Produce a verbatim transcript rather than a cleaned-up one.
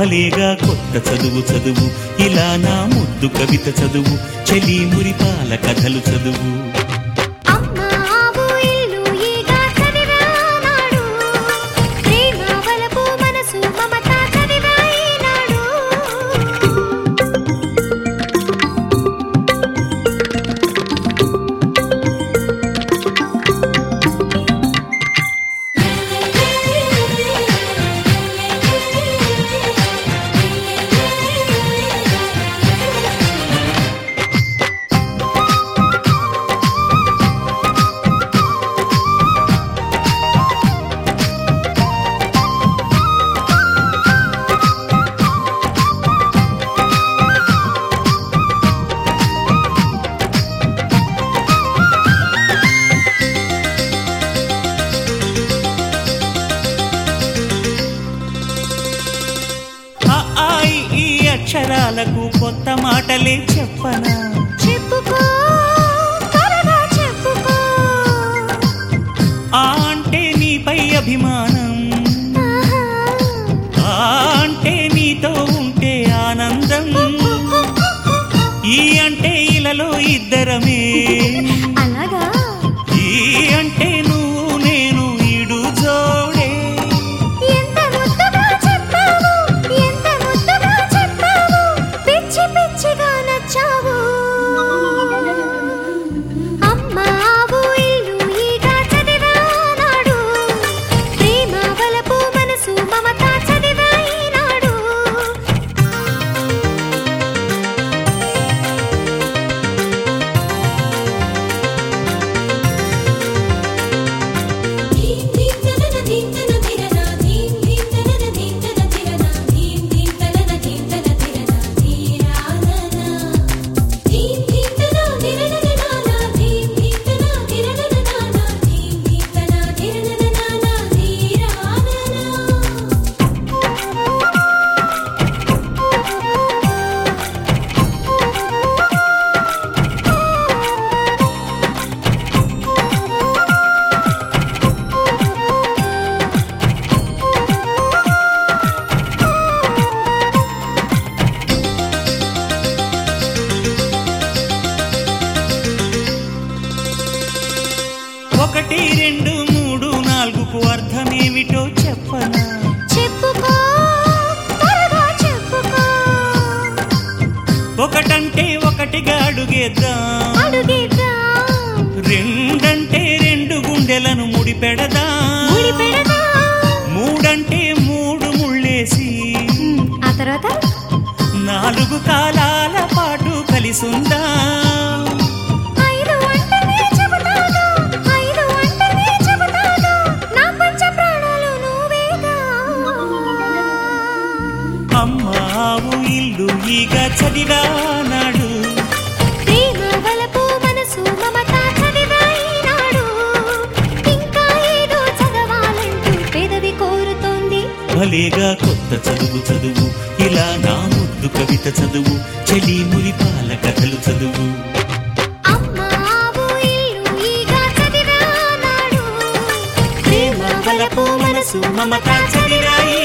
భలేగా కొత్త చదువు చదువు ఇలా నా ముద్దు కవిత చదువు చెలి మురిపాల కథలు చదువు అక్షరాలకు కొత్త మాటలే చెప్పనా చెప్పుకో త్వరగా చెప్పుకో ఆ అంటే నీపై అభిమానం ఆ అంటే నీతో ఉంటే ఆనందం ఈ అంటే ఇలలో ఇద్దరమే అలాగా ఈ అంటే నువ్వు నేను ఈడు జోడే ఎంత ముద్దుగా చెప్పావు ఎంత ముద్దుగా చెప్పావు పిచ్చి పిచ్చిగా నచ్చావు అమ్మావు ఇల్లు ఈగ చదివానాడు ప్రేమ వలపు మనసు మమత చదివాయినాడు ఒకటి రెండు మూడు నాలుగుకు అర్థమేమిటో చెప్పనా చెప్పుకో త్వరగా చెప్పుకో ఒకటంటే ఒకటిగా అడుగేద్దాం అడుగేద్దాం రెండంటే రెండు గుండెలను ముడిపెడదాం ముడిపెడదాం మూడంటే మూడు ముళ్ళేసి ఆ తర్వాత నాలుగు కాలాల పాటు కలిసుందాం ఐదు అంటేనే చెబుతాను ఐదు అంటేనే చెబుతాను నా పంచ ప్రాణాలు నువ్వేగా అమ్మావు ఇల్లు ఈగ చదివానాడు ప్రేమ వలపు మనసు మమత చదివాయినాడు ఇంకా ఏదో చదవాలంటూ పెదవి కోరుతోంది భలేగా కొత్త చదువు చదువు ఇలా నా ముద్దు కవిత చదువు చెలి మురిపాల కథలు చదువు అమ్మావు ఇల్లు ఈగ చదివానాడు ప్రేమ వలపు మనసు మమత చదివాయి